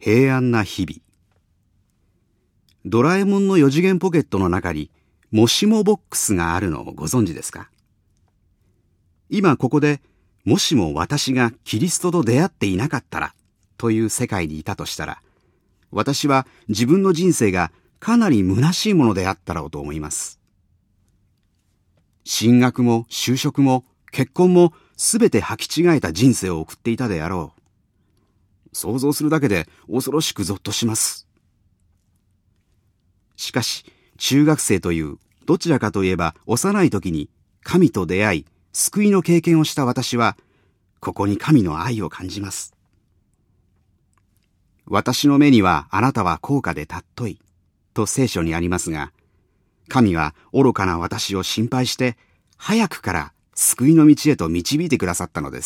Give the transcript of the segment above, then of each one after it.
平安な日々。ドラえもんの4次元ポケットの中にもしもボックスがあるのをご存知ですか？今ここで、もしも私がキリストと出会っていなかったらという世界にいたとしたら、私は自分の人生がかなり虚しいものであったろうと思います。進学も就職も結婚もすべて履き違えた人生を送っていたであろう。想像するだけで恐ろしくゾッとします。しかし、中学生というどちらかといえば幼い時に神と出会い、救いの経験をした私は、ここに神の愛を感じます。私の目にはあなたは高価で尊い、と聖書にありますが、神は愚かな私を心配して、早くから救いの道へと導いてくださったのです。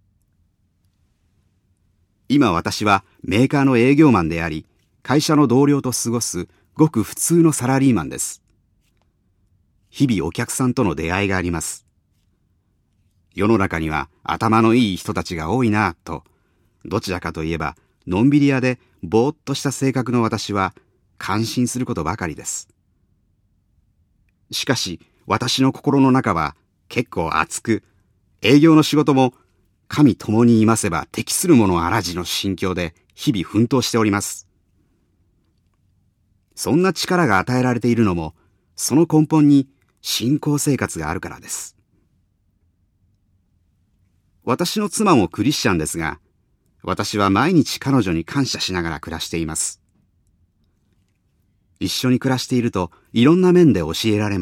今私はメーカーの営業マンであり、会社の同僚と過ごすごく普通のサラリーマンです。日々お客さんとの出会いがあります。世の中には頭のいい人たちが多いなぁと、どちらかといえばのんびり屋でぼーっとした性格の私は感心することばかりです。しかし私の心の中は結構熱く、営業の仕事も神共にいませば適するものあらじの心境で日々奮闘しております。そんな力が与えられているのも、その根本に信仰生活があるからです。私の妻もクリスチャンですが、私は毎日彼女に感謝しながら暮らしています。一緒に暮らしているといろんな面で教えられます。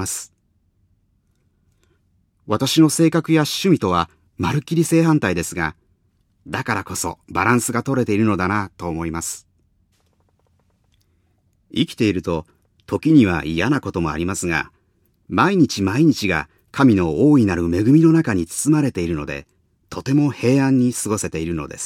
私の性格や趣味とはまるっきり正反対ですが、だからこそバランスが取れているのだなと思います。生きていると時には嫌なこともありますが、毎日毎日が神の大いなる恵みの中に包まれているので、とても平安に過ごせているのです。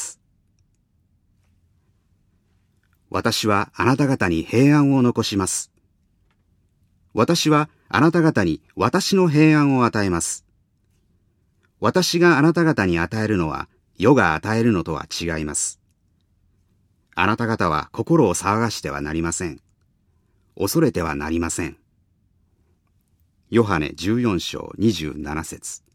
私はあなた方に平安を残します。私はあなた方に私の平安を与えます。私があなた方に与えるのは世が与えるのとは違います。あなた方は心を騒がしてはなりません。恐れてはなりません。ヨハネ14章27節。